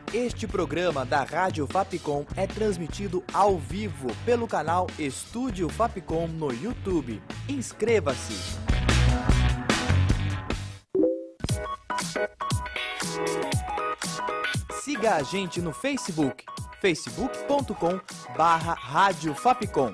Este programa da Rádio Fapcom é transmitido ao vivo pelo canal Estúdio Fapcom no YouTube. Inscreva-se! Siga a gente no Facebook, facebook.com/Rádio Fapcom.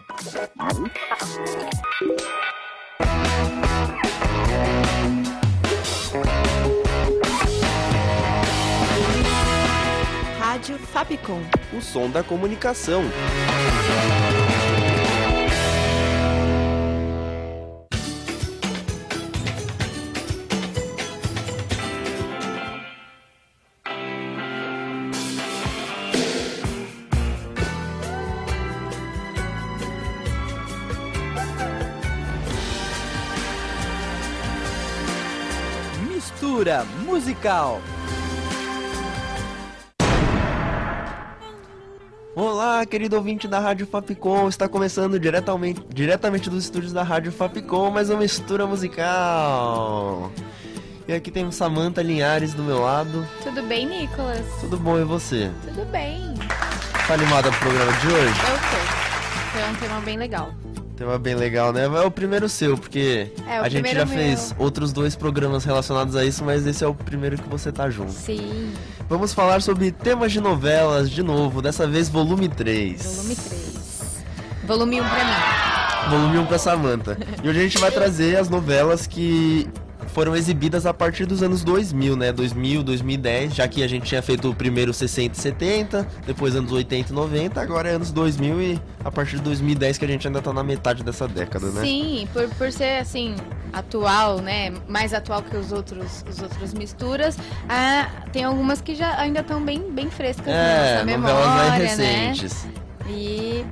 Rádio Fapcom, o som da comunicação. Mistura musical. Olá, querido ouvinte da Rádio Fapcom, está começando diretamente dos estúdios da Rádio Fapcom, mais uma mistura musical. E aqui tem Samantha Linhares do meu lado. Tudo bem, Nicolas? Tudo bom, e você? Tudo bem. Tá animada pro programa de hoje? Eu tô. Foi um tema bem legal. Tema bem legal, né? É o primeiro seu, porque a gente já fez outros 2 programas relacionados a isso, mas esse é o primeiro que você tá junto. Sim. Vamos falar sobre temas de novelas de novo, dessa vez volume 3. Volume 3. Volume 1 pra mim. Volume 1 pra Samantha. E hoje a gente vai trazer as novelas que foram exibidas a partir dos anos 2000, né? 2000, 2010, já que a gente tinha feito o primeiro 60 e 70, depois anos 80 e 90, agora é anos 2000 e a partir de 2010 que a gente ainda tá na metade dessa década, né? Sim, por ser, assim, atual, né? Mais atual que os outros misturas, tem algumas que já ainda estão bem frescas na nossa memória, novelas mais recentes. Né? E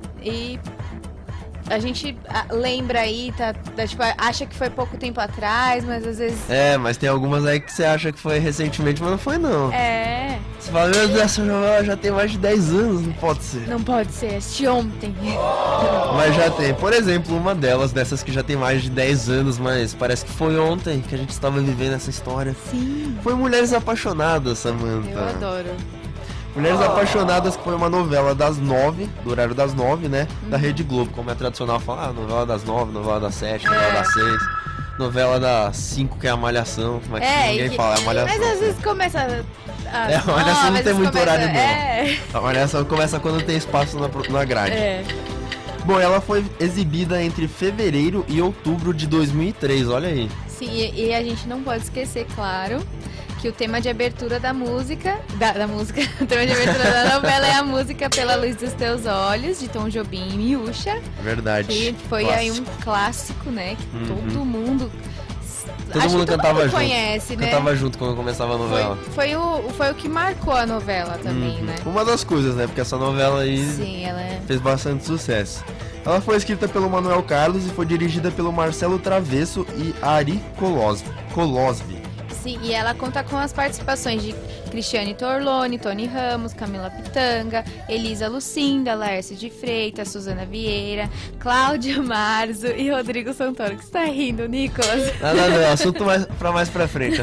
a gente lembra aí, tipo, acha que foi pouco tempo atrás, mas às vezes... mas tem algumas aí que você acha que foi recentemente, mas não foi não. Você fala, meu Deus, essa novela já tem mais de 10 anos, não pode ser. Não pode ser, assisti ontem. Mas já tem, por exemplo, uma delas, dessas que já tem mais de 10 anos, mas parece que foi ontem que a gente estava vivendo essa história. Sim. Foi Mulheres Apaixonadas, Samantha. Eu adoro. Mulheres Apaixonadas, que foi uma novela das 9, do horário das 9, né? Da Rede Globo, como é tradicional falar, novela das 9, novela das 7, novela das 6, novela das 5, que é a Malhação, mas ninguém fala, é a Malhação. Mas às vezes começa a Malhação não tem muito horário não. A Malhação começa quando tem espaço na grade. Bom, ela foi exibida entre fevereiro e outubro de 2003, olha aí. Sim, e a gente não pode esquecer, claro, que o tema de abertura da música, o tema de abertura da novela é a música Pela Luz dos Teus Olhos, de Tom Jobim e Miúcha. Verdade. Que foi aí um clássico, né, que todo mundo cantava junto. Conhece, né? Cantava junto quando começava a novela. Foi o que marcou a novela também, né? Uma das coisas, né, porque essa novela aí fez bastante sucesso. Ela foi escrita pelo Manuel Carlos e foi dirigida pelo Marcelo Travesso e Ari Kolosvi. Sim, e ela conta com as participações de Cristiane Torlone, Tony Ramos, Camila Pitanga, Elisa Lucinda, Laércio de Freitas, Suzana Vieira, Cláudia Marzo e Rodrigo Santoro. Que você tá rindo, Nicolas? Não, assunto mais pra frente.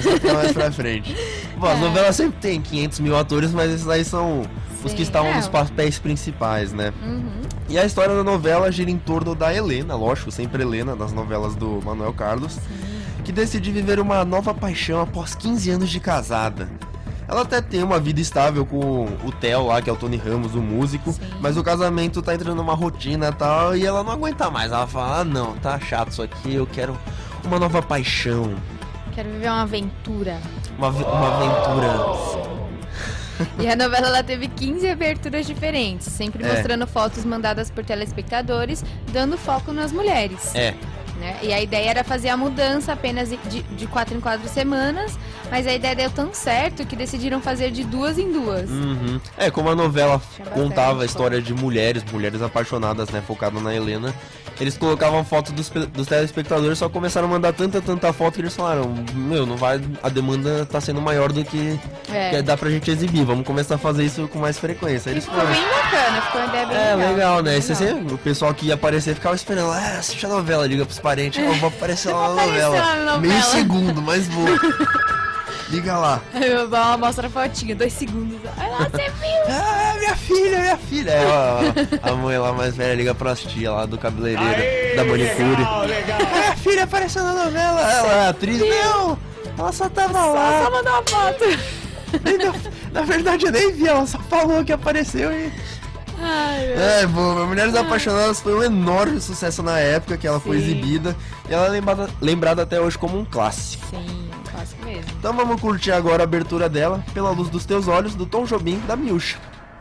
Bom, a novela sempre tem 500 mil atores, mas esses aí são os que estavam nos papéis principais, né? E a história da novela gira em torno da Helena, lógico, sempre Helena, nas novelas do Manuel Carlos, que decide viver uma nova paixão após 15 anos de casada. Ela até tem uma vida estável com o Theo lá, que é o Tony Ramos, o músico, mas o casamento tá entrando numa rotina e tal, e ela não aguenta mais. Ela fala, não, tá chato isso aqui, eu quero uma nova paixão. Quero viver uma aventura. Uma aventura. E a novela ela teve 15 aberturas diferentes, sempre mostrando fotos mandadas por telespectadores, dando foco nas mulheres. Né? E a ideia era fazer a mudança apenas de 4 em 4 semanas, mas a ideia deu tão certo que decidiram fazer de 2 em 2. Como a novela contava a história de mulheres apaixonadas, né, focada na Helena, eles colocavam foto dos telespectadores, só começaram a mandar tanta foto que eles falaram, não vai, a demanda tá sendo maior do que dá pra gente exibir, vamos começar a fazer isso com mais frequência. Eles ficou bem bacana, ficou uma ideia bem legal. Legal, né? O pessoal que ia aparecer ficava esperando, assiste a novela, liga pros parentes, eu vou aparecer lá na novela. Meio segundo, mas vou. Liga lá. Aí meu pai mostra a fotinha, 2 segundos. Aí lá, você viu? Minha filha. A mãe lá mais velha liga pras tia lá do cabeleireiro, da manicure. Legal. Minha filha apareceu na novela. Ela é atriz. Não, ela só tava lá. Só mandou uma foto. Na verdade eu nem vi, ela só falou que apareceu e... bom, Mulheres Apaixonadas foi um enorme sucesso na época que ela foi exibida. E ela é lembrada até hoje como um clássico. Sim, um clássico mesmo. Então vamos curtir agora a abertura dela, Pela Luz dos Teus Olhos, do Tom Jobim, da Miúcha.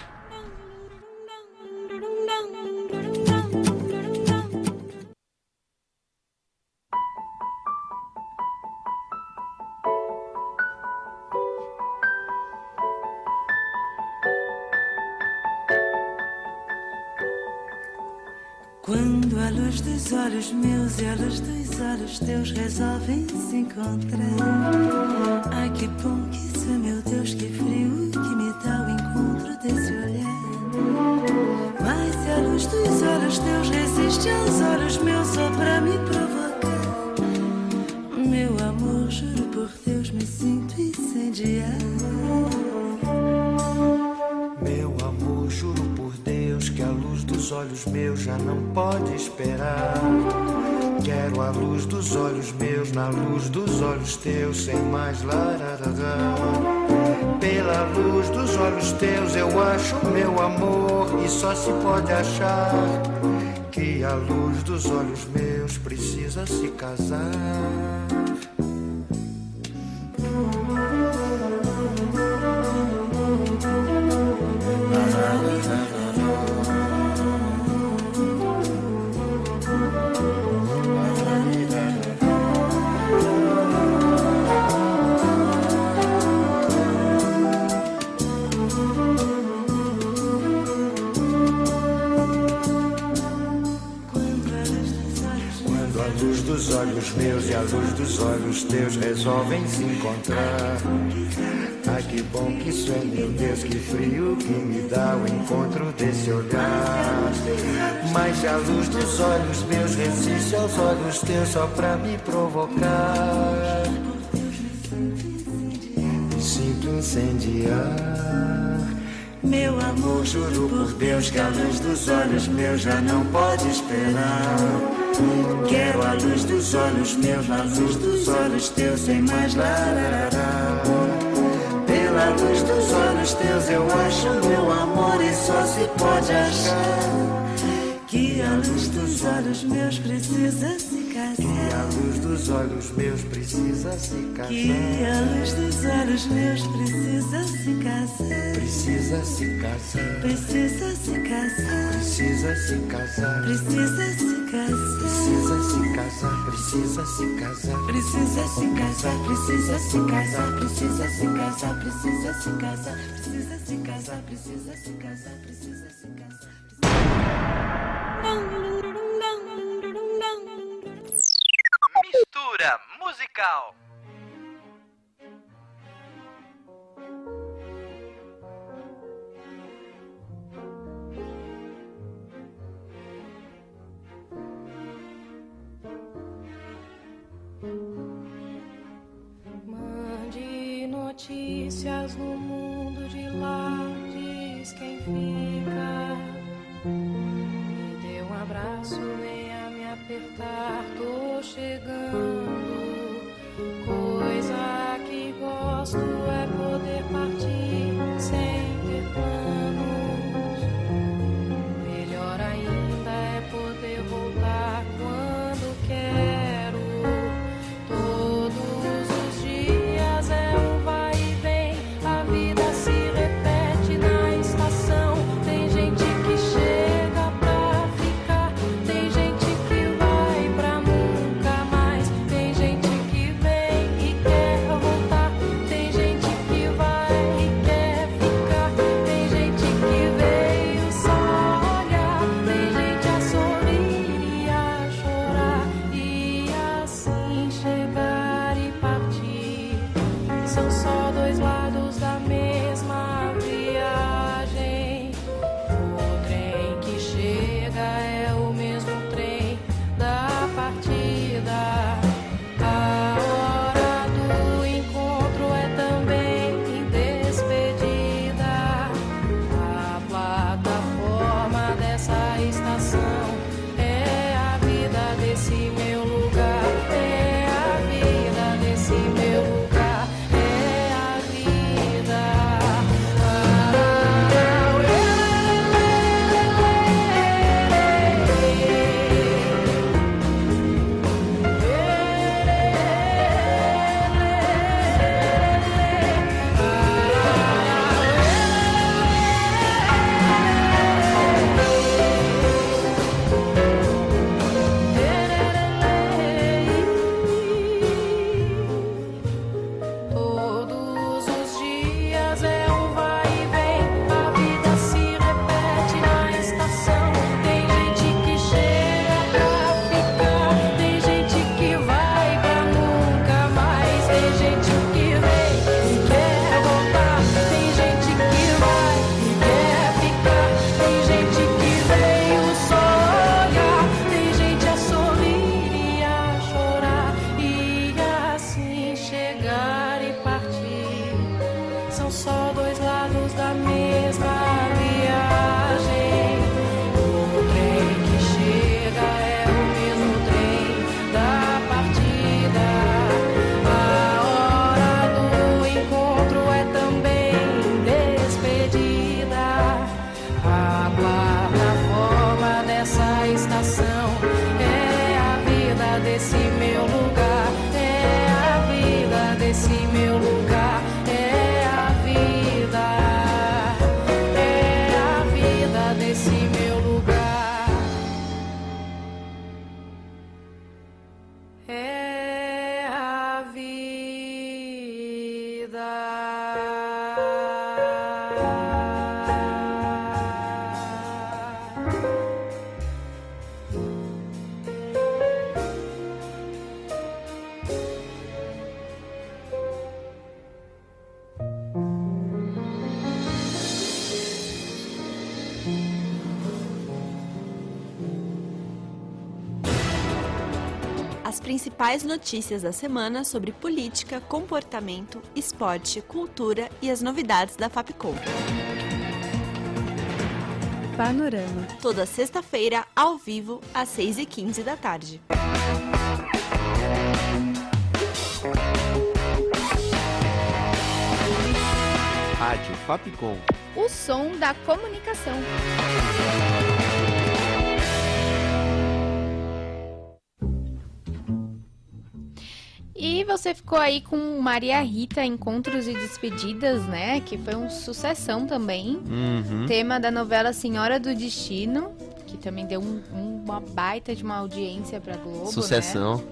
Quando a luz dos olhos meus e a luz dos olhos teus resolvem se encontrar. Ai que bom que isso é, meu Deus, que frio que me dá o encontro desse olhar. Mas se a luz dos olhos teus resiste aos olhos meus só pra me provocar, meu amor, juro por Deus, me sinto incendiar. Meu amor, juro por Deus que a luz dos olhos meus já não pode esperar. Quero a luz dos olhos meus na luz dos olhos teus, sem mais lararará. Pela luz dos olhos teus eu acho meu amor, e só se pode achar que a luz dos olhos meus precisa se casar. Dos olhos meus e a luz dos olhos teus resolvem se encontrar. Ai que bom que isso é, meu Deus, que frio que me dá o encontro desse olhar. Mas se a luz dos olhos meus resiste aos olhos teus só pra me provocar, me sinto incendiar. Meu amor, juro por Deus que a luz dos olhos meus já não pode esperar. Quero a luz dos olhos meus na luz dos olhos teus, sem mais lararará. Pela luz dos olhos teus eu acho meu amor, e só se pode achar que a luz dos olhos meus precisa se casar. Que a luz dos olhos meus precisa se casar. Que a luz dos olhos meus precisa se casar. Precisa se casar. Precisa se casar. Precisa se casar. Precisa se casar. Precisa se casar. Precisa se casar. Precisa se casar. Precisa se casar. Precisa se casar. Precisa se casar. Precisa se casar. Precisa se casar. Precisa se casar. Mistura musical. Mande notícias no mundo de lá, diz quem fica. Me dê um abraço, venha me apertar, tô chegando. Coisa que gosto é poder partir sem ter planos. Melhor ainda é poder voltar quando quero. Todos os dias é um vai e vem, a vida se repete na estação. Tem gente que chega pra ficar, tem gente que vai pra nunca mais. Tem gente que vem e quer voltar, tem gente são só dois lados da mesma viagem. O trem que chega é o mesmo trem da partida. A hora do encontro é também despedida. A plataforma dessa estação é a vida desse meu lugar. É a vida desse meu lugar. É a vida. É a vida desse meu lugar. É a vida. As principais notícias da semana sobre política, comportamento, esporte, cultura e as novidades da Fapcom. Panorama. Toda sexta-feira, ao vivo, às 6h15 da tarde. Rádio Fapcom. O som da comunicação. E você ficou aí com Maria Rita, Encontros e Despedidas, né? Que foi uma sucessão também. Tema da novela Senhora do Destino, que também deu uma baita de uma audiência pra Globo, Sucessão. né?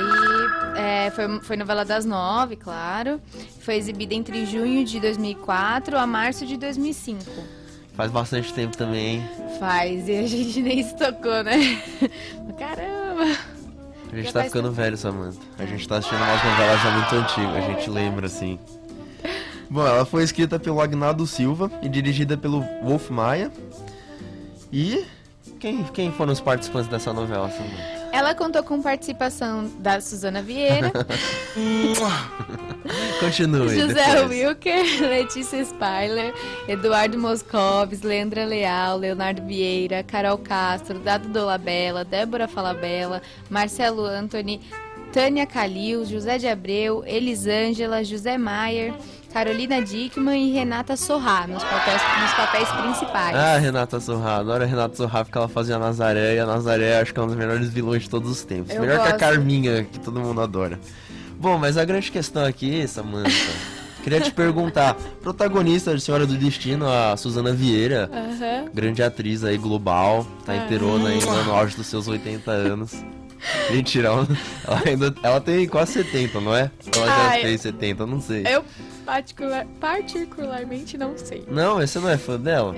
E foi novela das 9, claro. Foi exibida entre junho de 2004 a março de 2005. Faz bastante tempo também, hein? Faz, e a gente nem se tocou, né? Caramba! A gente tá ficando velho, Samantha. A gente tá assistindo umas novelas já muito antigas, a gente lembra, assim. Bom, ela foi escrita pelo Agnaldo Silva e dirigida pelo Wolf Maia. E quem foram os participantes dessa novela, Samantha? Ela contou com participação da Suzana Vieira, Continue. José depois. Wilker, Letícia Speiler, Eduardo Moscovis, Leandra Leal, Leonardo Vieira, Carol Castro, Dado Dolabella, Débora Falabella, Marcelo Antony, Tânia Calil, José de Abreu, Elisângela, José Maier, Carolina Dickmann e Renata Sorrá nos papéis principais. Ah, Renata Sorrá. Adoro a Renata Sorrá porque ela fazia a Nazaré. E a Nazaré acho que é um dos melhores vilões de todos os tempos. Eu Melhor gosto. que a Carminha, que todo mundo adora. Bom, mas a grande questão aqui, Samantha, queria te perguntar. Protagonista de Senhora do Destino, a Suzana Vieira, grande atriz aí global, tá inteirona ainda no auge dos seus 80 anos. Mentira, ela tem quase 70, não é? Ela já fez 70, não sei. Eu particularmente não sei. Não, você não é fã dela?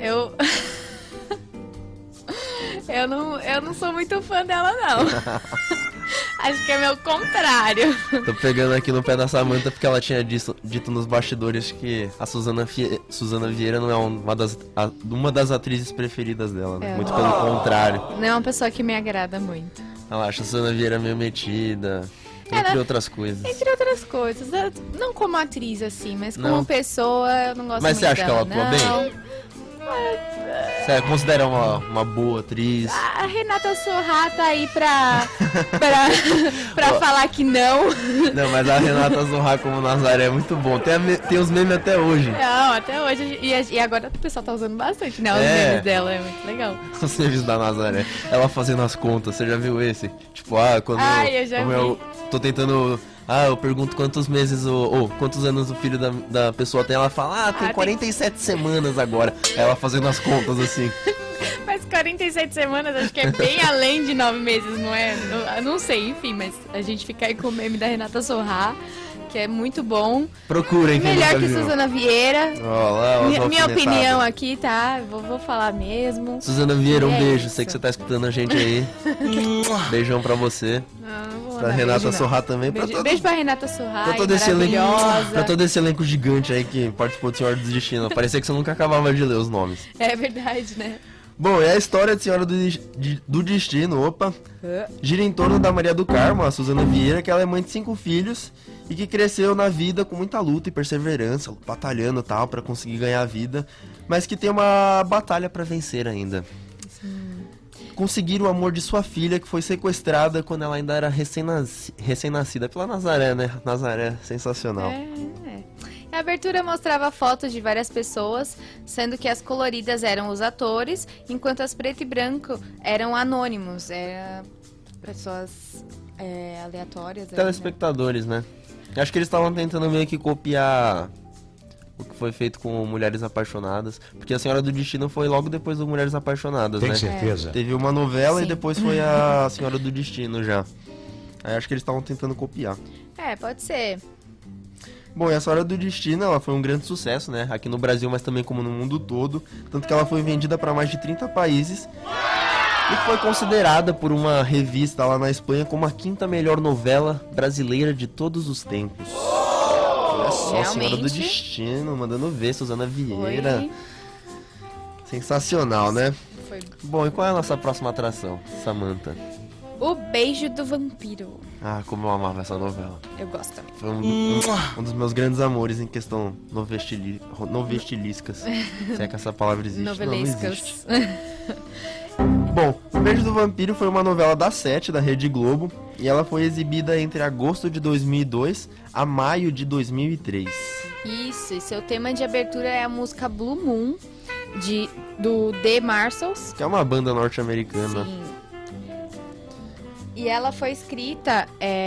Eu não sou muito fã dela, não. Acho que é meu contrário. Tô pegando aqui no pé da Samantha porque ela tinha dito nos bastidores que a Suzana Vieira não é uma das atrizes preferidas dela, né? Muito pelo contrário. Não é uma pessoa que me agrada muito. Ela acha a Suzana Vieira meio metida, entre outras coisas. Entre outras coisas. Não como atriz, assim, mas como pessoa, eu não gosto muito dela. Mas você acha que ela atua bem? Você considera uma boa atriz? A Renata Sorrá tá aí pra falar que não. Não, mas a Renata Sorrá como Nazaré é muito bom. Tem os memes até hoje. Não, até hoje. E agora o pessoal tá usando bastante, né? Os memes dela, é muito legal. Os memes da Nazaré. Ela fazendo as contas, você já viu esse? Tipo, quando eu já vi. Eu tô tentando... eu pergunto quantos meses quantos anos o filho da pessoa tem. Ela fala, tem 47 semanas agora. Ela fazendo as contas assim. Mas 47 semanas acho que é bem além de 9 meses, não é? Eu não sei, enfim, mas a gente fica aí com o meme da Renata Sorrá, que é muito bom. Procurem, quem melhor nunca que viu. Suzana Vieira. Minha opinião aqui. aqui, tá? Vou falar mesmo. Suzana Vieira, um beijo. Isso. Sei que você tá escutando a gente aí. Beijão pra você. Não vou Pra mandar Renata beijo, não. Sorrá também. Beijo pra Renata Sorrá, Pra todo esse maravilhosa. elenco gigante aí que participou do Senhora do Destino. Parecia que você nunca acabava de ler os nomes. É verdade, né? Bom, é a história de Senhora do Destino, gira em torno da Maria do Carmo, a Suzana Vieira, que ela é mãe de 5 filhos e que cresceu na vida com muita luta e perseverança, batalhando e tal, pra conseguir ganhar a vida, mas que tem uma batalha pra vencer ainda. Conseguir o amor de sua filha, que foi sequestrada quando ela ainda era recém-nascida pela Nazaré, né? Nazaré, sensacional. A abertura mostrava fotos de várias pessoas, sendo que as coloridas eram os atores, enquanto as preto e branco eram anônimos, eram pessoas aleatórias. Telespectadores, né? Acho que eles estavam tentando meio que copiar o que foi feito com Mulheres Apaixonadas, porque A Senhora do Destino foi logo depois do Mulheres Apaixonadas, né? Tem certeza? Teve uma novela e depois foi a Senhora do Destino já. Aí acho que eles estavam tentando copiar. Pode ser. Bom, e A Senhora do Destino, ela foi um grande sucesso, né? Aqui no Brasil, mas também como no mundo todo. Tanto que ela foi vendida para mais de 30 países. E foi considerada por uma revista lá na Espanha como a 5ª melhor novela brasileira de todos os tempos. Olha só, A Senhora do Destino, mandando ver, Suzana Vieira. Foi. Sensacional, né? Foi. Bom, e qual é a nossa próxima atração, Samantha? O Beijo do Vampiro. Ah, como eu amava essa novela. Eu gosto também. Foi um dos meus grandes amores em questão novestilísticas. Se é que essa palavra existe. Novelescas. Não existe. Bom, O Beijo do Vampiro foi uma novela da 7 da Rede Globo e ela foi exibida entre agosto de 2002 a maio de 2003. Isso, e seu tema de abertura é a música Blue Moon, do The Marshalls. Que é uma banda norte-americana. Sim. E ela foi escrita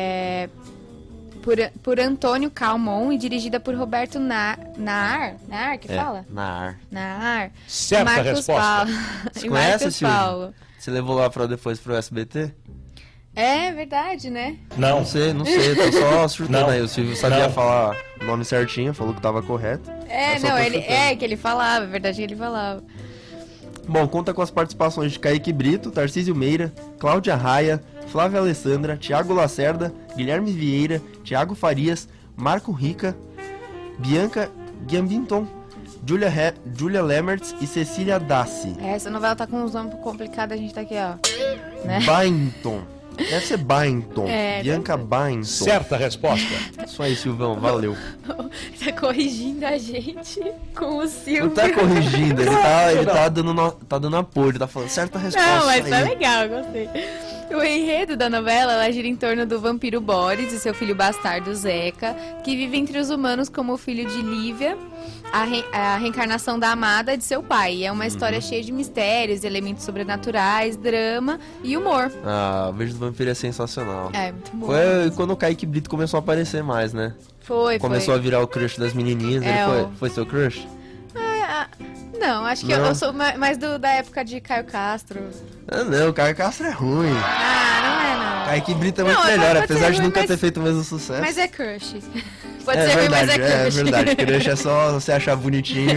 por Antônio Calmon e dirigida por Roberto Naar que fala? Naar. Certa Marcos resposta. Paulo. Você e conhece, Marcos Silvio? Paulo. Você levou lá depois pro SBT? É verdade, né? Não. Não sei, tô só chutando Não. aí. O Silvio sabia Não. falar o nome certinho, falou que tava correto. Eu só tô chutando. Que ele falava, é verdade que ele falava. Bom, conta com as participações de Kaique Brito, Tarcísio Meira, Cláudia Raia, Flávia Alessandra, Thiago Lacerda, Guilherme Vieira, Thiago Farias, Marco Rica, Bianca Gambinton, Julia Lemertz e Cecília Dassi. Essa novela tá com uns nomes complicados, a gente tá aqui, ó. Né? Bainton. Deve ser Bainton. Bianca Bainton. Certa resposta. Isso aí, Silvão, valeu. Tá corrigindo a gente com o Silvio. Não tá corrigindo, ele tá dando apoio, ele tá falando certa resposta. Não, mas aí. tá legal, gostei. O enredo da novela, ela gira em torno do vampiro Boris e seu filho bastardo Zeca, que vive entre os humanos como o filho de Lívia, a reencarnação da amada de seu pai. E é uma história cheia de mistérios, elementos sobrenaturais, drama e humor. Ah, o Beijo do Vampiro é sensacional. É, muito bom. Foi quando o Kaique Brito começou a aparecer mais, né? Começou a virar o crush das menininhas. Ele foi seu crush? Não, acho que eu sou mais da época de Caio Castro. Ah, não, o Caio Castro é ruim. Não é não. Kaique Brito é muito melhor, apesar de nunca ter feito o mesmo sucesso. Mas é crush. Pode ser ruim, mas é crush. É verdade, crush é só você achar bonitinho.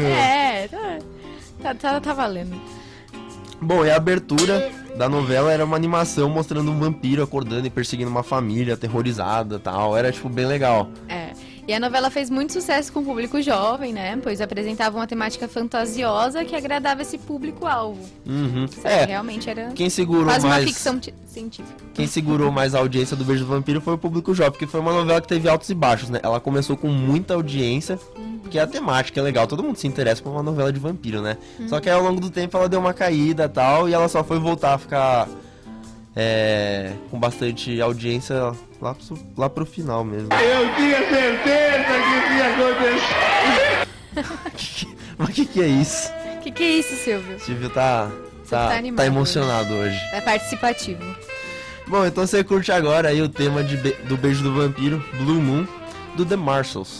Tá valendo. Bom, e a abertura da novela era uma animação mostrando um vampiro acordando e perseguindo uma família aterrorizada e tal. Era, tipo, bem legal. E a novela fez muito sucesso com o público jovem, né? Pois apresentava uma temática fantasiosa que agradava esse público-alvo. Realmente era quase uma ficção científica. Quem segurou mais a audiência do Beijo do Vampiro foi o público jovem, porque foi uma novela que teve altos e baixos, né? Ela começou com muita audiência, porque a temática é legal, todo mundo se interessa por uma novela de vampiro, né? Só que aí, ao longo do tempo ela deu uma caída e tal, e ela só foi voltar a ficar com bastante audiência lá pro final mesmo. Eu tinha certeza que isso ia acontecer. Mas que é isso? Que é isso, Silvio? Silvio tá emocionado hoje. É participativo. Bom, então você curte agora aí o tema do Beijo do Vampiro, Blue Moon, do The Marshalls.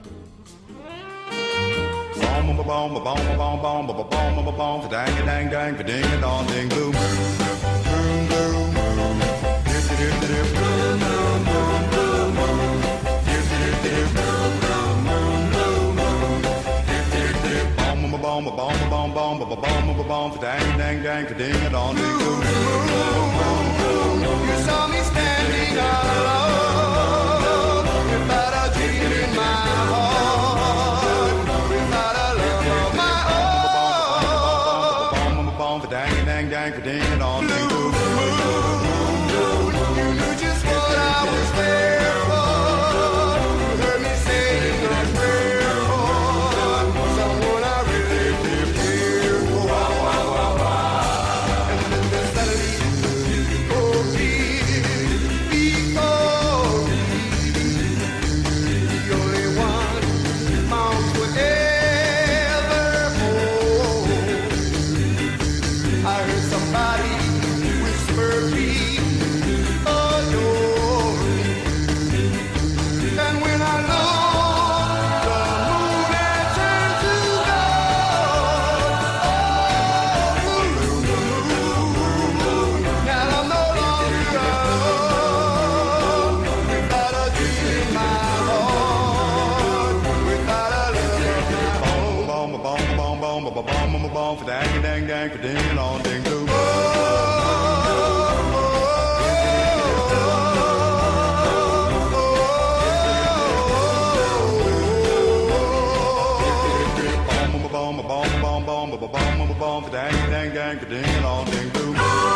You saw me standing alone without a dream in my heart, without a love of my own. Blue moon, you knew just what I was there for. for dang dang dang for ding dong ding doo. For dang dang dang for ding dong ding doo.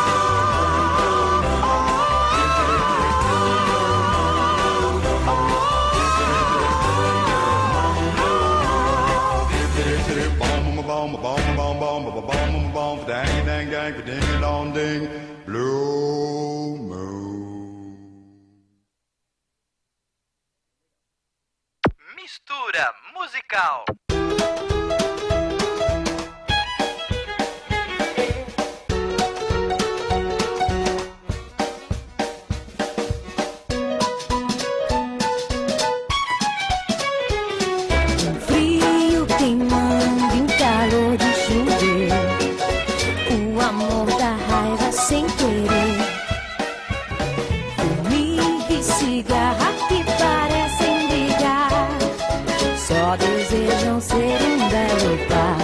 For dang dang dang for ding dong ding blue moon. Mistura musical. Frio queimando em calor de chover, o amor da raiva sem querer. Formiga e cigarra que parecem brigar, só desejam ser um belo par.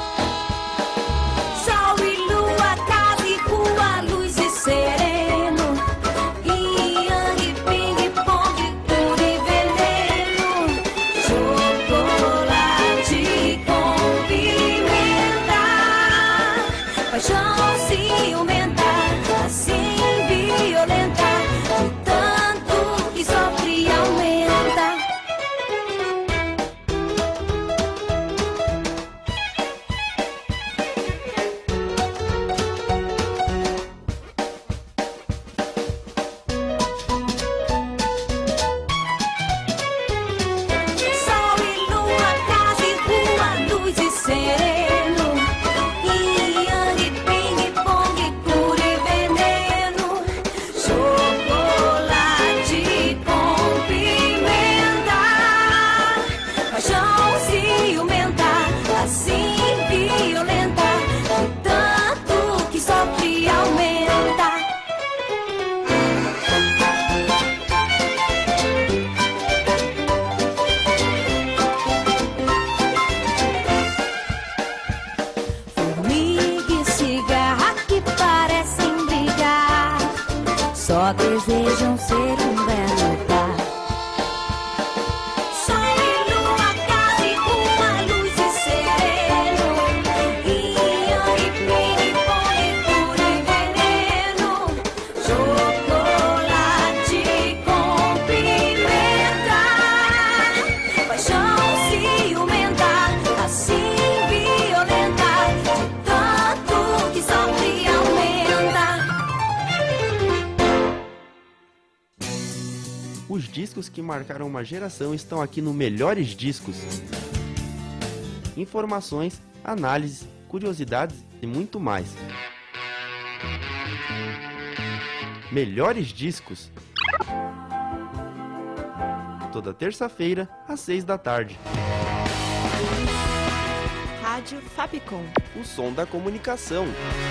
Sol e lua, casa e rua, luz e sereno, yang, ping, pong, cura e veneno, chocolate com pimenta, paixão ciumenta, assim violenta, de tanto que sofre e aumenta. Sol e lua, casa e rua, luz e sereno, yang, ping, pong, cura e veneno, chocolate com pimenta, paixão ciumenta, assim violenta, de tanto que sofre e aumenta. Formiga e cigarra que parecem brigar, só desejam ser um belo par. Sol e lua, casa e rua, luz e sereno, yang, ping, pong, cura e veneno, chocolate com pimenta, paixão ciumenta, assim violenta, de tanto que sofre e aumenta. Os discos que marcaram uma geração estão aqui no Melhores Discos. Informações, análises, curiosidades e muito mais. Melhores Discos. Toda terça-feira, às 6 da tarde. Rádio Fapcom. O som da comunicação.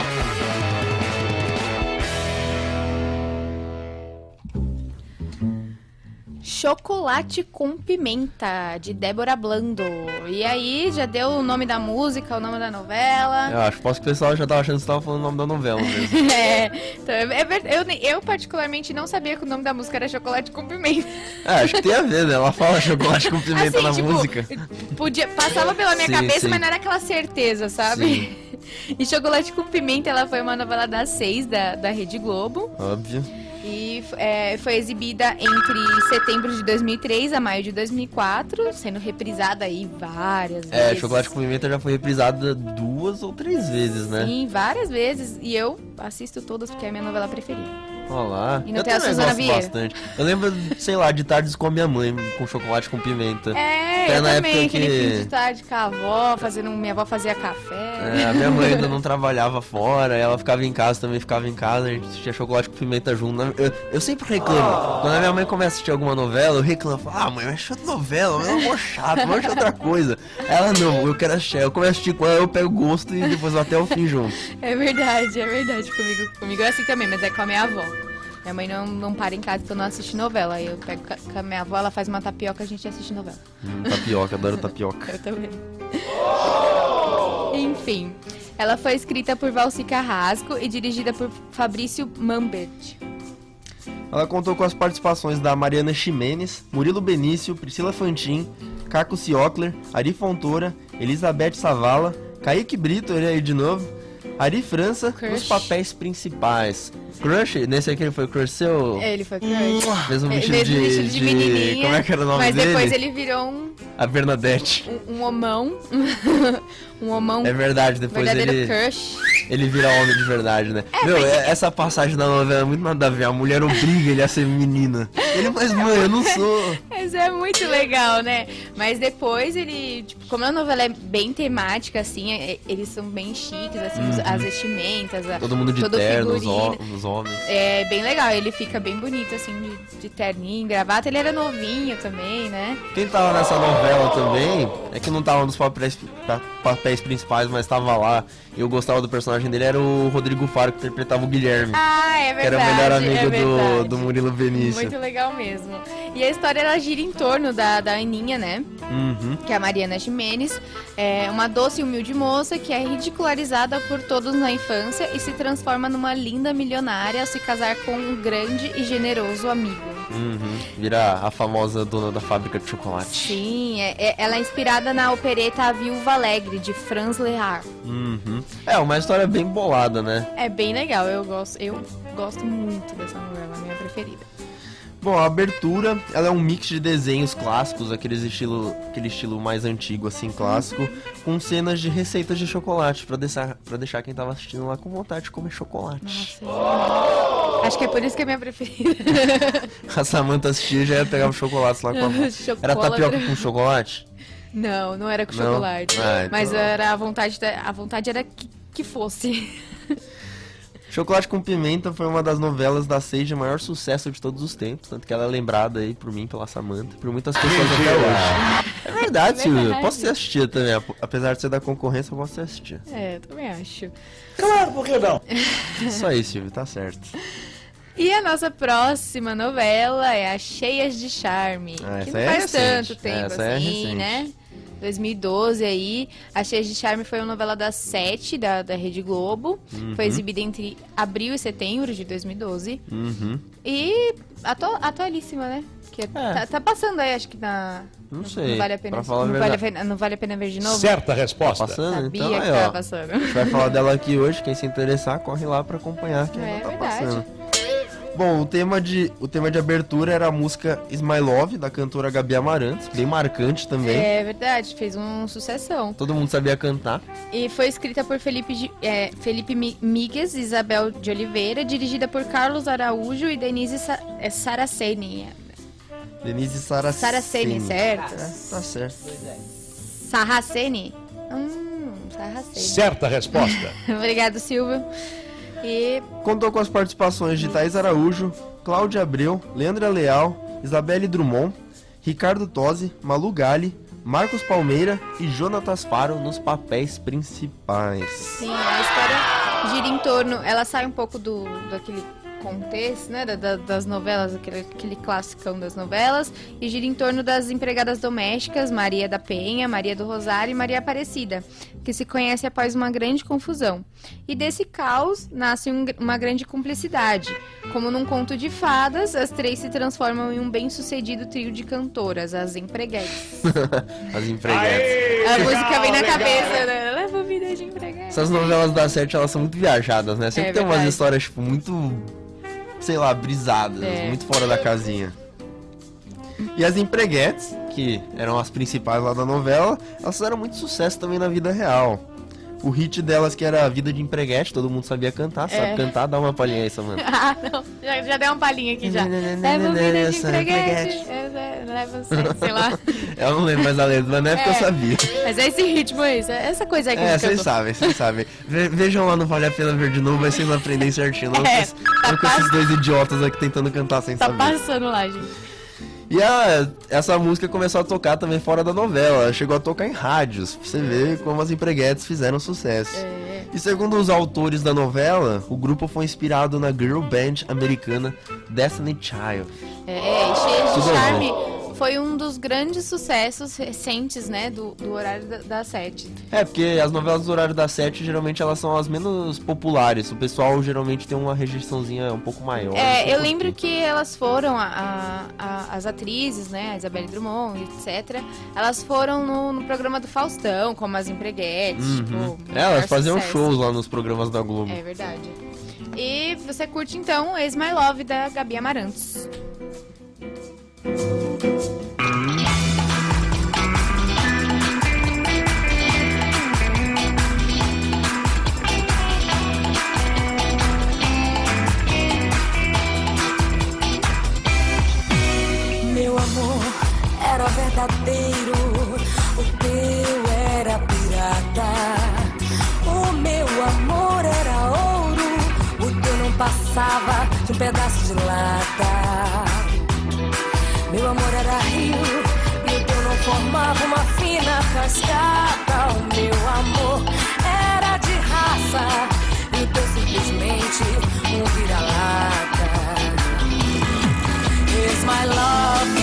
Chocolate com Pimenta, de Débora Blando. E aí, já deu o nome da música, o nome da novela. Eu acho que o pessoal já tava achando que você tava falando o nome da novela mesmo. Então, eu particularmente não sabia que o nome da música era Chocolate com Pimenta. Acho que tem a ver, né? Ela fala chocolate com pimenta assim, na tipo, música. Passava pela minha cabeça, sim. mas não era aquela certeza, sabe? E Chocolate com Pimenta, ela foi uma novela das 6 da Rede Globo. Óbvio. E foi exibida entre setembro de 2003 a maio de 2004, sendo reprisada aí várias vezes. Chocolate com Pimenta já foi reprisada 2 ou 3 vezes, né? Sim, várias vezes. E eu assisto todas porque é a minha novela preferida. Olá. E não eu tem a também Suzana gosto Vieira? bastante. Eu lembro, sei lá, de tardes com a minha mãe, com chocolate com pimenta. É, eu na também, época aquele que- fim de tarde com a avó, minha avó fazia café. A minha mãe ainda não trabalhava fora, ela ficava em casa, também ficava em casa, a gente assistia chocolate com pimenta junto. Eu sempre reclamo, quando a minha mãe começa a assistir alguma novela, eu reclamo, falo, mãe, mas é novela, eu não chato, vamos assistir outra coisa. Ela, não, eu quero assistir, eu começo a assistir com ela, eu pego gosto e depois vou até o fim junto. É verdade comigo é assim também, mas é com a minha avó. Minha mãe não para em casa, então não assiste novela. Aí eu pego com a minha avó, ela faz uma tapioca, a gente assiste novela. Tapioca, adoro tapioca. Eu também. Enfim, ela foi escrita por Valci Carrasco e dirigida por Fabrício Mambert. Ela contou com as participações da Mariana Ximenes, Murilo Benício, Priscila Fantin, Caco Ciocler, Ari Fontoura, Elizabeth Savala, Kaique Brito, ele aí de novo, Ari França, nos papéis principais. Crush? Nesse aqui ele foi crush seu? Ele foi crush. Mesmo vestido de menininha. Como é que era o nome dele? Mas depois ele virou a Bernadette. Um homão. Um homão. É verdade, depois verdadeiro crush. Ele vira homem de verdade, né? Essa passagem da novela é muito nada a ver. A mulher obriga ele a ser menina. Ele, mas mãe, eu não sou. Isso é muito legal, né? Mas depois ele, tipo, como a novela é bem temática, assim, eles são bem chiques, assim, as vestimentas, todo mundo de terno, os homens. É bem legal, ele fica bem bonito, assim, de terninho, gravata. Ele era novinho também, né? Quem tava nessa novela também, é que não tava nos papéis principais, mas tava lá. Eu gostava do personagem dele, era o Rodrigo Faro, que interpretava o Guilherme. Ah, é verdade. Que era o melhor amigo do Murilo Benício. Muito legal mesmo. E a história, ela gira em torno da Aninha, né? Que é a Mariana Ximenes. É uma doce e humilde moça que é ridicularizada por todos na infância e se transforma numa linda milionária ao se casar com um grande e generoso amigo. Vira a famosa dona da fábrica de chocolate. Sim, ela é inspirada na opereta A Viúva Alegre, de Franz Lehár. É uma história bem bolada, né? É bem legal, eu gosto muito dessa novela, minha preferida. Bom, a abertura, ela é um mix de desenhos clássicos, aquele estilo mais antigo, assim, clássico, com cenas de receitas de chocolate, pra deixar quem tava assistindo lá com vontade de comer chocolate. Nossa, acho que é por isso que é minha preferida. A Samantha assistia e já ia pegar os chocolates lá com a mão. Era tapioca com chocolate? Não era com chocolate. Então... Mas era a vontade era que fosse. Chocolate com Pimenta foi uma das novelas da 6 de maior sucesso de todos os tempos, tanto que ela é lembrada aí por mim, pela Samantha, por muitas pessoas até hoje. É verdade, Silvio. Posso ter assistido também, apesar de ser da concorrência, eu posso ter assistido. Eu também acho. Claro, por que não? Isso aí, Silvio, tá certo. E a nossa próxima novela é a Cheias de Charme, que não faz tanto tempo assim, né? 2012 aí, a Cheias de Charme foi uma novela das 7 da Rede Globo, foi exibida entre abril e setembro de 2012, e atualíssima, né? Que tá passando aí, acho que não sei, não vale a pena, não vale a pena ver de novo? Certa resposta. Tá passando? Sabia então, que aí, tava passando. A gente vai falar dela aqui hoje, quem se interessar, corre lá pra acompanhar, que ainda tá passando. Bom, o tema de abertura era a música Smilove, da cantora Gabi Amarantos, bem marcante também. É verdade, fez uma sucessão. Todo mundo sabia cantar. E foi escrita por Felipe Migues e Isabel de Oliveira, dirigida por Carlos Araújo e Denise Saraceni. Denise Saraceni. Saraceni, certo? Tá certo. Saraceni? Saraceni. Certa resposta. Obrigado, Silvio. E contou com as participações de Thaís Araújo, Cláudia Abreu, Leandra Leal, Isabelle Drummond, Ricardo Tosi, Malu Gali, Marcos Palmeira e Jonatas Faro nos papéis principais. Sim, a história gira em torno... Ela sai um pouco daquele contexto, né, das novelas, aquele classicão das novelas, e gira em torno das empregadas domésticas Maria da Penha, Maria do Rosário e Maria Aparecida, que se conhecem após uma grande confusão. E desse caos nasce uma grande cumplicidade. Como num conto de fadas, as três se transformam em um bem-sucedido trio de cantoras, as empreguetes. As empreguetes. A música vem na cabeça, né? Leva vida de empreguete. Essas novelas da 7, elas são muito viajadas, né? Sempre tem umas histórias, tipo, muito... sei lá, brisadas, muito fora da casinha. E as empreguetes, que eram as principais lá da novela, elas fizeram muito sucesso também na vida real. O hit delas, que era a Vida de Empreguete, todo mundo sabia cantar, sabe cantar? Dá uma palhinha aí, Samantha. Não, já deu uma palhinha aqui já. Leva vida de empreguete, leva, sei lá. Eu não lembro mais a letra, mas não é porque eu sabia. Mas é esse ritmo aí, essa coisa aí que vocês sabem. Vejam lá no Vale a Pena Ver de Novo, mas vocês aprendem certinho. Não com esses dois idiotas aqui tentando cantar sem saber. Tá passando lá, gente. E essa música começou a tocar também fora da novela, chegou a tocar em rádios, pra você ver como as empreguetes fizeram sucesso. E segundo os autores da novela, o grupo foi inspirado na girl band americana Destiny Child. Cheias de Charme foi um dos grandes sucessos recentes, né, do horário das 7. Porque as novelas do horário das 7, geralmente, elas são as menos populares. O pessoal, geralmente, tem uma rejeiçãozinha um pouco maior. Eu lembro que elas foram, as atrizes, né, a Isabelle Drummond, etc., elas foram no programa do Faustão, como as empreguetes, elas faziam sucesso. shows lá nos programas da Globo. É verdade. E você curte, então, Ex My Love, da Gabi Amarantos. Meu amor era verdadeiro, o teu era pirata. O meu amor era ouro, o teu não passava de um pedaço de lata. Meu amor era rio, e o teu não formava uma fina cascata. O meu amor era de raça, e o teu simplesmente um vira-lata. It's my love,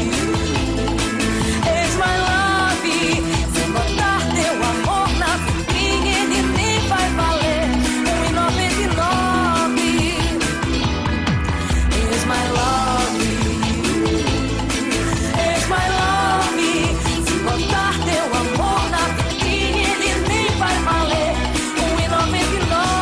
it's my love. Se botar teu amor na vitrine, ele nem vai valer R$1,99. It's my love, it's my love. Se botar teu amor na vitrine, ele nem vai valer R$1,99.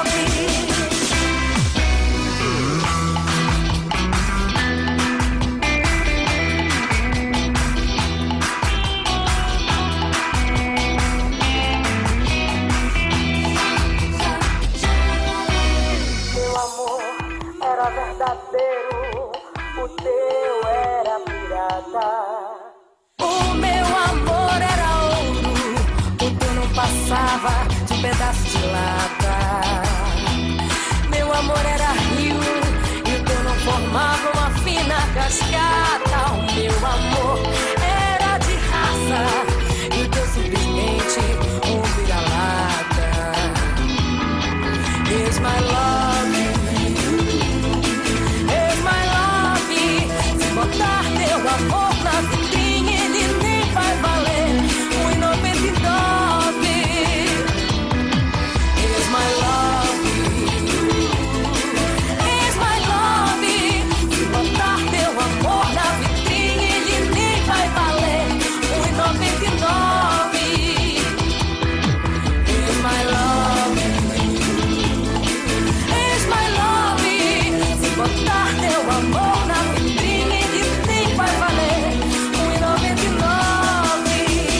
Verdadeiro, o teu era pirata. O meu amor era ouro, o teu não passava de um pedaço de lata. Meu amor era rio, e o teu não formava uma fina cascata. O meu amor era de raça, e o teu simplesmente um vira-lata. It's my love, botar teu amor na vitrine, ele nem vai valer R$1,99. It's my love, it's my love. Se botar teu amor na vitrine, ele nem vai valer R$1,99. It's my love, it's my love. Se botar teu amor na vitrine, vai valer R$1,99.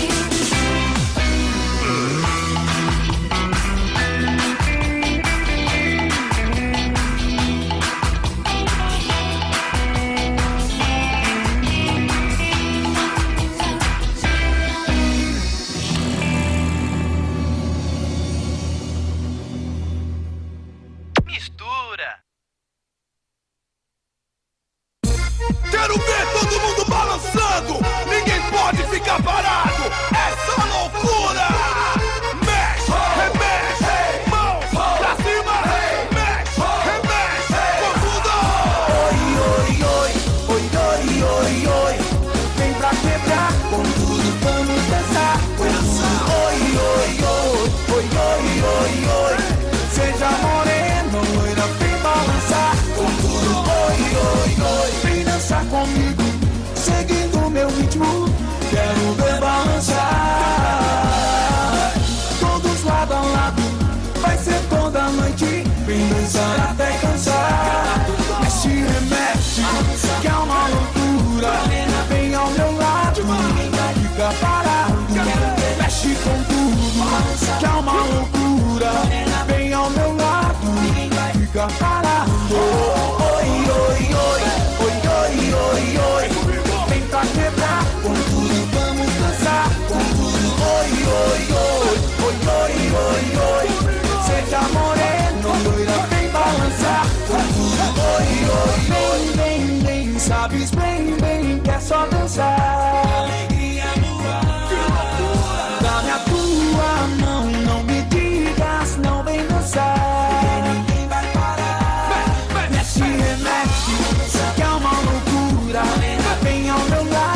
Mistura. Quero ver todo mundo balançando, ninguém pode ficar parado, essa loucura! Mexe, remexe, mãos pra cima, mexe, remexe, confundo! Oi, oi, oi, oi, oi, oi, oi, vem pra quebrar, com tudo vamos dançar, oi, oi, oi, oi, oi, oi, oi, seja moreno, loira, vem balançar, com tudo, oi, oi, oi, vem dançar comigo, seguindo meu ritmo, quero ver balançar. Todos lado a lado, vai ser toda noite, vem dançar até cansar. Mexe, remexe, que é uma loucura, vem ao meu lado, fica parado. Mexe com tudo, que é uma loucura, vem ao meu lado, fica parado. Oi, oi, oi, oi, oi, oi, oi, vem pra quebrar, com tudo vamos dançar, com tudo, oi, oi, oi, oi, oi, oi, oi, seja moreno, loira, vem balançar, com tudo, oi, oi, oi, vem, vem, sabes bem, bem, quer só dançar, alegria no ar, dá-me a tua mão, não me digas, não vem dançar, ninguém vai parar, mexe, remexe, que é uma loucura, vem ao meu lado.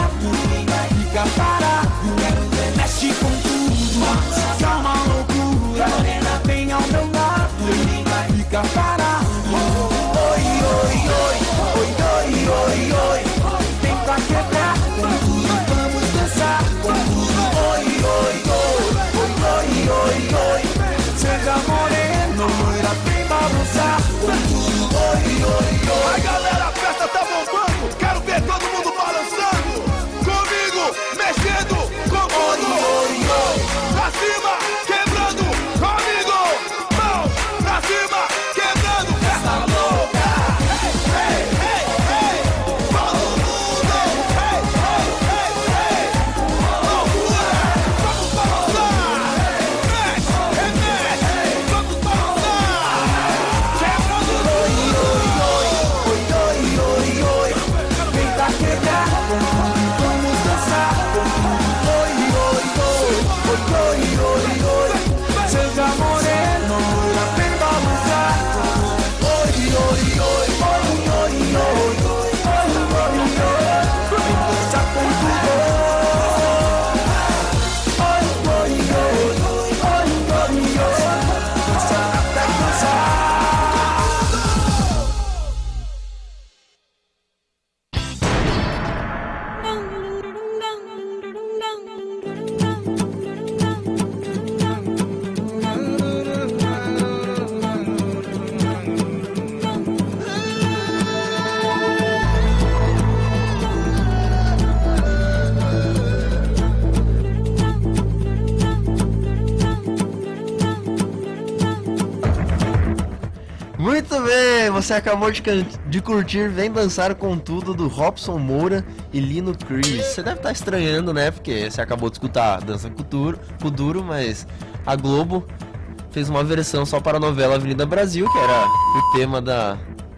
Muito bem, você acabou de curtir Vem Dançar com Tudo, do Robson Moura e Lino Chris. Você deve estar estranhando, né? Porque você acabou de escutar Dança com Duro, mas a Globo fez uma versão só para a novela Avenida Brasil, que era o tema da...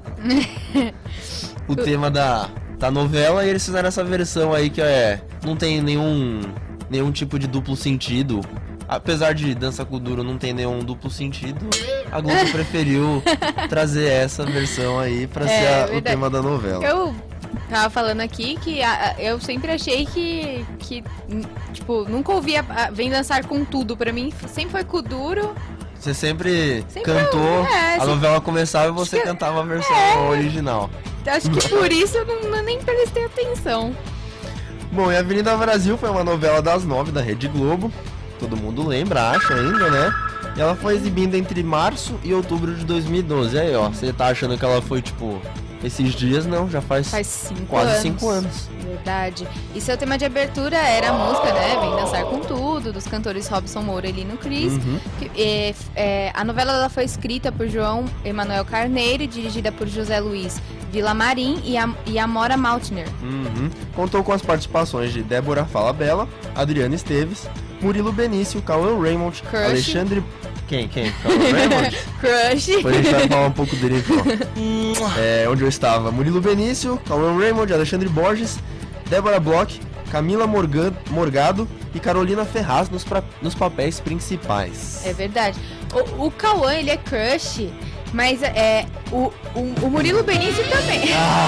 o tema da novela, e eles fizeram essa versão aí que não tem nenhum tipo de duplo sentido. Apesar de Dança com Duro não ter nenhum duplo sentido, a Globo preferiu trazer essa versão aí pra ser o tema da novela. Eu tava falando aqui que eu sempre achei que tipo, nunca ouvia Vem Dançar com Tudo. Pra mim, sempre foi com Duro. Você sempre cantou, a novela começava e você cantava a versão original. Acho que por isso eu nem prestei atenção. Bom, e Avenida Brasil foi uma novela das 9 da Rede Globo. Todo mundo lembra, acho ainda, né? E ela foi exibida entre março e outubro de 2012. Aí, ó, você tá achando que ela foi, tipo, esses dias? Não, já faz quase 5 anos. Verdade. E seu tema de abertura era a música, né? Vem Dançar com Tudo, dos cantores Robson Moura e Lino Chris. A novela ela foi escrita por João Emanuel Carneiro e dirigida por José Luiz Villamarim e Amora Maltner. Contou com as participações de Débora Falabella, Adriana Esteves, Murilo Benício, Cauã Raymond, Crush. Alexandre... Quem? Cauã Raymond? Crush. Depois a gente vai falar um pouco dele, ó. Onde eu estava. Murilo Benício, Cauã Raymond, Alexandre Borges, Débora Bloch, Camila Morgado e Carolina Ferraz nos papéis principais. É verdade. O Cauã, ele é crush, mas o Murilo Benício também.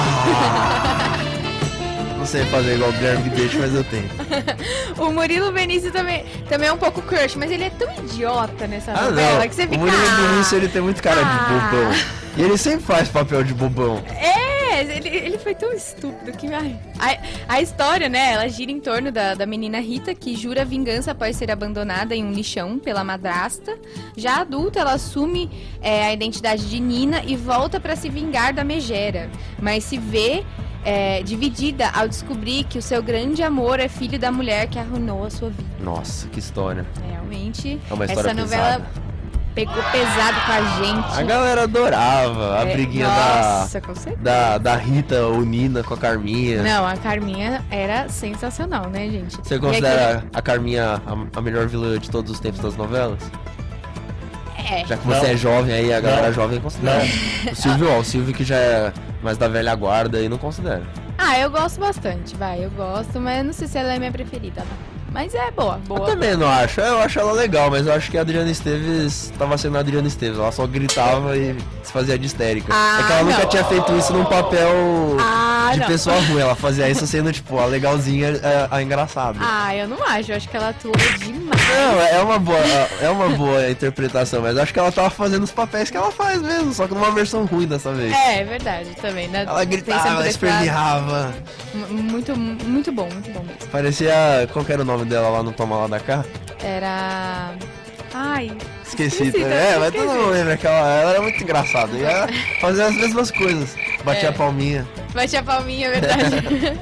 Não sei fazer igual o Guilherme Guedes, mas eu tenho. O Murilo Benício também é um pouco crush, mas ele é tão idiota nessa novela não. que você fica... O Murilo Benício, ele tem muito cara de bobão. E ele sempre faz papel de bobão. Ele foi tão estúpido que... A história, né, ela gira em torno da menina Rita, que jura vingança após ser abandonada em um lixão pela madrasta. Já adulta, ela assume a identidade de Nina e volta pra se vingar da megera. Mas se vê... dividida ao descobrir que o seu grande amor é filho da mulher que arruinou a sua vida. Nossa, que história. Realmente, é uma história essa novela pegou pesado com a gente. A galera adorava a briguinha da Rita ou Nina com a Carminha. Não, a Carminha era sensacional, né, gente? Você considera a Carminha a melhor vilã de todos os tempos das novelas? Já que você é jovem aí, a galera jovem considera. O Silvio que já é mais da velha guarda e não considera. Eu gosto bastante, eu gosto, mas não sei se ela é minha preferida, não. Mas é boa. Eu também não acho, eu acho ela legal, mas eu acho que a Adriana Esteves tava sendo a Adriana Esteves, ela só gritava e se fazia de histérica. É que ela nunca tinha feito isso num papel de pessoa ruim, ela fazia isso sendo tipo a legalzinha, a engraçada. Eu não acho, eu acho que ela atua demais. Não, é uma boa interpretação, mas eu acho que ela tava fazendo os papéis que ela faz mesmo, só que numa versão ruim dessa vez. É verdade, também, né? Ela gritava, esperneava. Muito bom mesmo. Parecia, qual que era o nome dela lá no Toma Lá da Cá? Era... Esqueci também. Mas todo mundo lembra que ela era muito engraçada. E ela fazia as mesmas coisas. Batia a palminha. Batia a palminha, é verdade.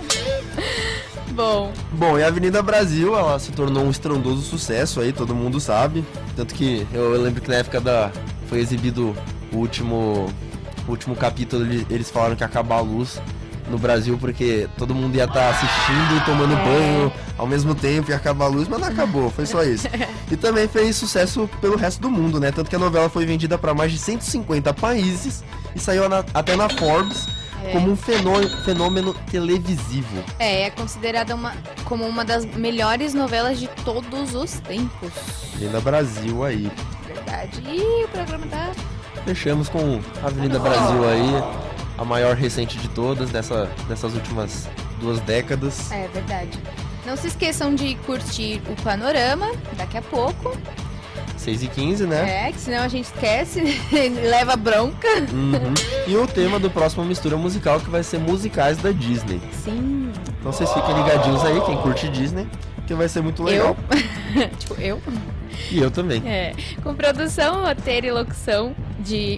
Bom, e a Avenida Brasil, ela se tornou um estrondoso sucesso aí, todo mundo sabe. Tanto que eu lembro que na época foi exibido o último capítulo, eles falaram que ia acabar a luz no Brasil, porque todo mundo ia estar assistindo e tomando banho ao mesmo tempo e acabar a luz, mas não acabou, foi só isso. E também fez sucesso pelo resto do mundo, né? Tanto que a novela foi vendida para mais de 150 países e saiu até na Forbes como um fenômeno televisivo. É considerada como uma das melhores novelas de todos os tempos. Avenida Brasil aí. Verdade. E o programa tá... Fechamos com a Avenida Brasil aí, a maior recente de todas, dessas últimas 2 décadas. É verdade. Não se esqueçam de curtir o Panorama, daqui a pouco. 6h15, né? Que senão a gente esquece, leva bronca. E o tema do próximo Mistura Musical, que vai ser musicais da Disney. Sim. Então vocês fiquem ligadinhos aí, quem curte Disney, que vai ser muito legal. Eu? E eu também. Com produção, roteiro e locução de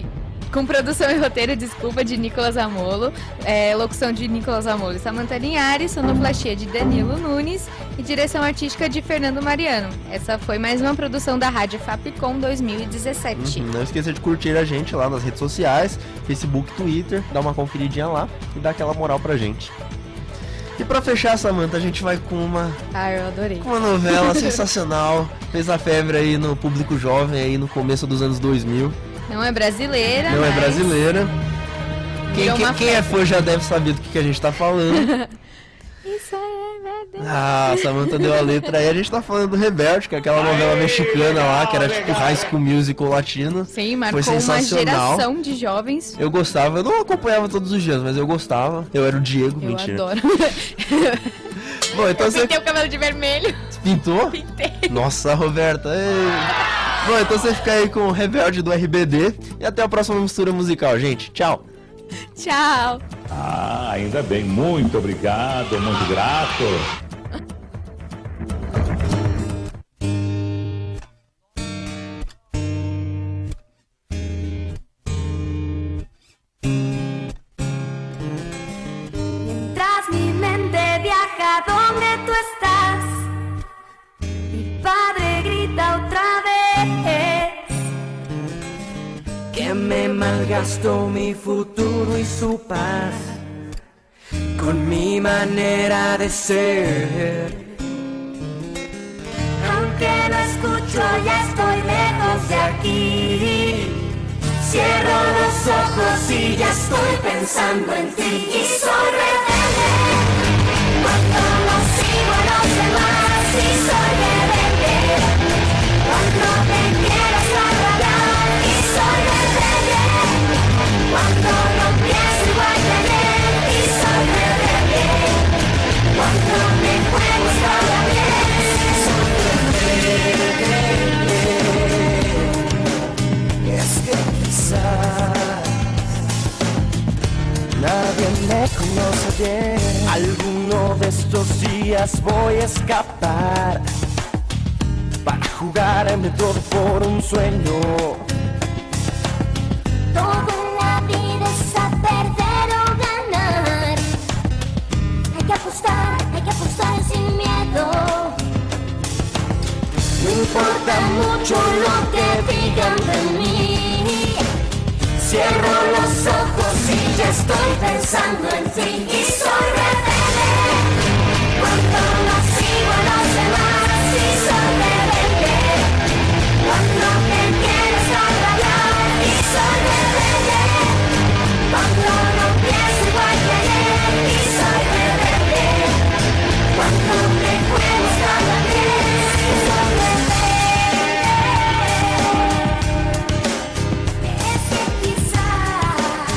Com produção e roteiro, desculpa, de Nicolas Amolo, locução de Nicolas Amolo e Samantha Linhares, sonoplastia de Danilo Nunes e direção artística de Fernando Mariano. Essa foi mais uma produção da Rádio Fapcom 2017. Não esqueça de curtir a gente lá nas redes sociais, Facebook, Twitter, dá uma conferidinha lá e dá aquela moral pra gente. E pra fechar, Samantha, a gente vai com uma... Ah, eu adorei. Uma novela sensacional, fez a febre aí no público jovem aí no começo dos anos 2000. Não é brasileira, Não mas... é brasileira. Quem é fã já deve saber do que a gente tá falando. Isso é verdade. Ah, a Samantha deu a letra aí. A gente tá falando do Rebelde, que é aquela novela mexicana lá, que era tipo High School Musical latino. Sim, marcou foi sensacional. Uma geração de jovens. Eu gostava, eu não acompanhava todos os dias, mas eu gostava. Eu era o Diego, eu mentira. Adoro. Bom, então eu pintei o cabelo de vermelho. Pintou? Pintei. Nossa, Roberta. Ei. Bom, então você fica aí com o Rebelde do RBD. E até a próxima mistura musical, gente. Tchau. Tchau. Ah, ainda bem. Muito obrigado, muito grato. Mientras mi mente viaja donde tú estás, mi padre grita otra vez que me malgastó mi futuro y su paz con mi manera de ser. Aunque no escucho, ya estoy lejos de aquí. Cierro los ojos y ya estoy pensando en ti. Y soy rebelde cuando no sigo a los demás. Y soy rebelde cuando te quiero rabiar. Y soy rebelde cuando no pienso igual que ayer. Y soy rebelde cuando me juego cada vez. Soy rebelde. Es que quizás nadie me conoce bien. Alguno de estos días voy a escapar para jugarme todo por un sueño. Todo en la vida es a perder o ganar. Hay que apostar sin miedo. No importa mucho lo que digan de mí. Cierro los ojos y ya estoy pensando en ti. Y soy rebelde cuando no sigo a los demás. Y soy rebelde cuando me quieres rabiar. Y soy rebelde cuando no pienso igual que ayer. Y soy rebelde cuando me juego cada vez. Soy rebelde. Es que quizás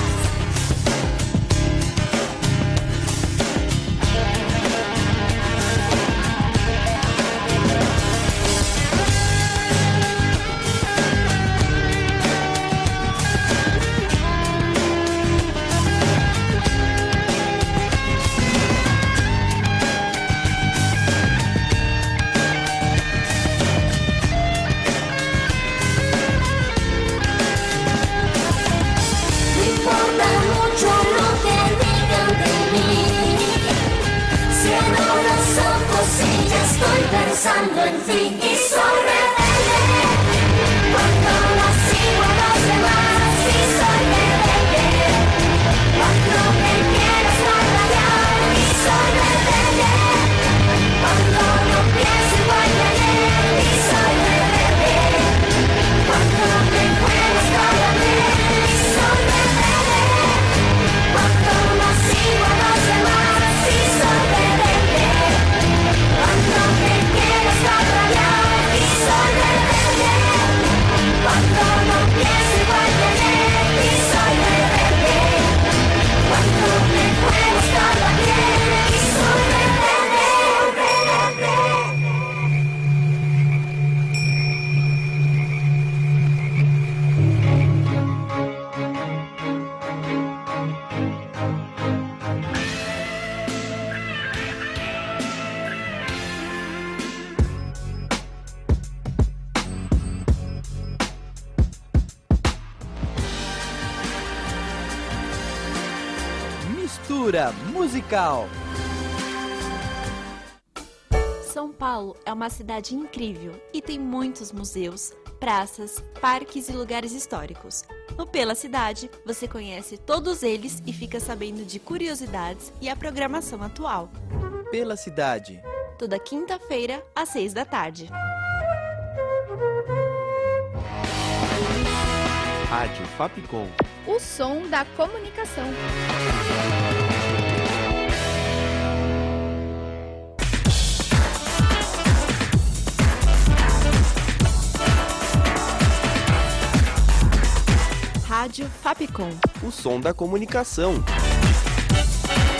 no importa mucho lo que digan de mí. Cierro los ojos y ya estoy pensando en ti. Y soy rebelde cuando no sigo a los demás. Y soy rebelde cuando me quieres rabiar. Y soy rebelde cuando no pienso igual que ayer. Y soy rebelde cuando me juego cada vez. Y soy rebelde cuando no sigo a los demás. Y soy rebelde cuando me quieres rabiar. Y soy cultura musical. São Paulo é uma cidade incrível e tem muitos museus, praças, parques e lugares históricos. No Pela Cidade, você conhece todos eles e fica sabendo de curiosidades e a programação atual. Pela Cidade. Toda quinta-feira, às 6 da tarde. Rádio Fapcom. O som da comunicação. Rádio Fapcom. O som da comunicação.